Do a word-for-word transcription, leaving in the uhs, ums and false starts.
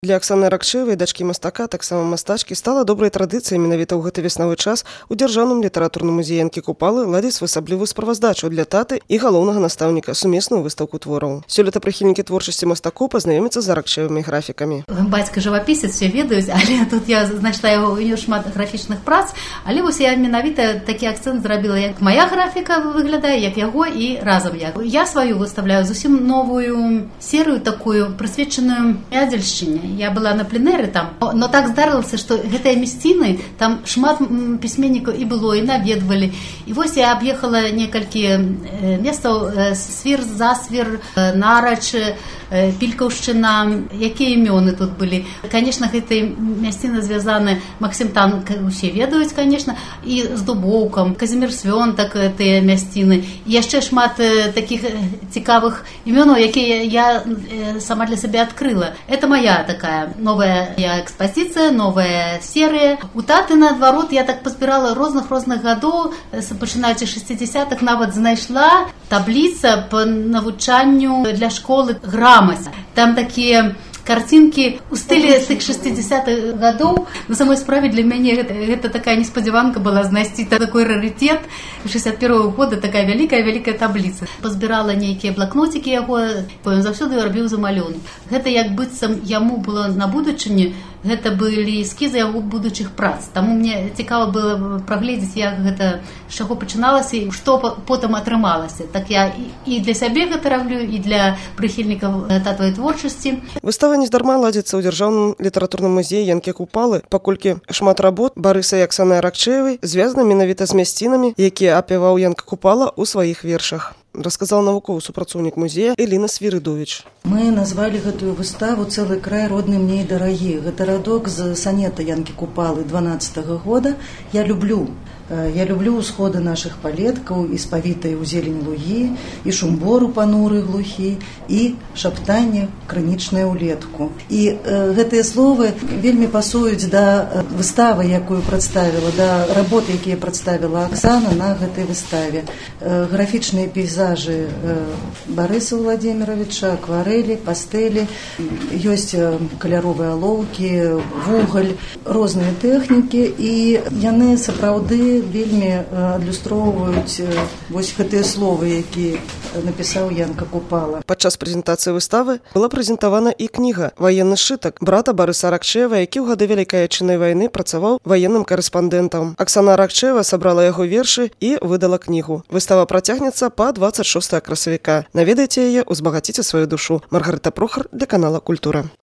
Для Аксаны Аракчэевай, дачкі мастака, таксама мастачкі, стала добрай традыцыяй менавіта ў гэты веснавы час у дзяржаўным літаратурным музеі Янкі Купалы ладзіць асаблівую справаздачу для таты і галоўнага настаўніка, сумесную выстаўку твораў. Сёлета прыхільнікі творчасці мастакоў пазнаёмяцца з аракчэевымі графікамі. Бацька жывапісец, все ведаюць, але тут я знайшла яго, у нього шмат графічных прац, але вось я менавіта такі акцэнт зрабіла, як моя графіка выглядае, як яго і разам як. Я сваю выставляю зусім новую серыю такую, прысвечаную Мядзельшчыне. Я была на пленэры там, но так здарылася, што гэтыя мясціны, там шмат пісьменнікаў і было, і наведвалі. І вось я аб'ехала некалькі месцаў: Свір, Засвір, Нарач, Пількаўшчына, якія імёны тут былі. Канешне, гэтыя мясціны звязаны, Максім Танк усе ведаюць, канешне, і з Дубоўкам, Казімір Свёнтак, тыя мясціны. І яшчэ шмат такіх цікавых імёнаў, якія я сама для сябе адкрыла. Это моя такая новая экспозиция, новая серия. У таты, наадварот, я так позбирала розных-розных гадоў, пачынаючы шестидесятых, нават знайшла табліца по навучанню для школы грамаць. Там такія картинки у стылі тых шестидесятых гадоў. На самой справе для мяне гэта, гэта такая неспадзяванка была знайсці такой раритет. шестьдесят первого года такая вялікая-вялікая табліца. Пазбірала нейкія блакнотики яго, ён заўсёды рабіў замалёнак. Гэта як быццам яму было на будучыні, гэта былі эскізы яго будучых прац. Таму мне цікава было прагледзець, як гэта, з чаго пачыналася і што потым атрымалася. Так я і для сябе гэта раблю, і для прыхільнікаў татавай творчасці. Выстава нездарма ладзіцца ў дзяржаўным літаратурным музеі Янкі Купалы, паколькі шмат работ Барыса і Аксаны Аракчэевай звязаны менавіта з мясцінамі, якія апяваў Янка Купала ў сваіх вершах. Рассказал навуковый супрацоўнік музея Эліна Свірыдович. Мы назвали гэтую выставу «Целый край родны мне и дорогі». Гэта радок з санета Янкі Купалы дванаццатага года. Я люблю. Я люблю усходы наших палеткаў і спавітай у зелень лугі, і шумбору пануры глухі, і шаптанне крынічнае ўлетку. І э, гэтыя словы вельмі пасуюць да выставы, якую прадставіла, да работы, якія прадставіла Аксана на гэтай выставе. Э, графічныя пейзажы э, Барыса Владимировича, акварэлі, пастэлі, ёсць каляровыя алоўкі, вугаль, розныя тэхнікі, і яны сапраўды вельмі адлюстроўваюць вось гэтыя словы, якія напісаў Янка Купала. Падчас прэзентацыі выставы была прэзентавана і кніга «Ваенны сшытак» брата Барыса Аракчэева, які ў гады Вялікай Адчыннай вайны працаваў ваенным карэспандэнтам. Аксана Аракчэева сабрала яго вершы і выдала кнігу. Выстава працягнецца па дваццаць шостага красавіка. Наведайце яе, узбагаціце сваю душу. Маргарыта Прохар для канала «Культура».